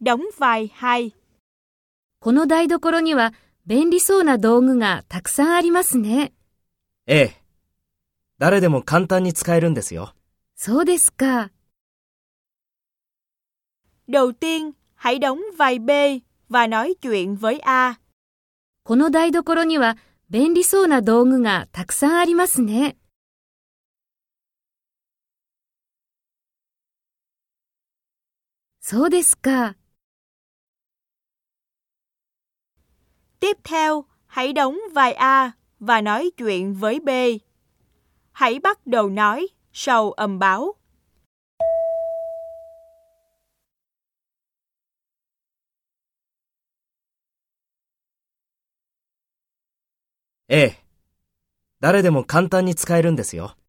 đóng vai 2。 この台所には便利そうな道具がたくさんありますね。 ええ。誰でも簡単に使えるんですよ。 そうですか。 Đầu tiên, hãy đóng vai B và nói chuyện với A。 この台所には便利そうな道具がたくさんありますね。そうですか。 Tiếp theo, hãy đóng vai A và nói chuyện với B. Hãy bắt đầu nói sau âm báo. ええ。誰でも簡単に使えるんですよ。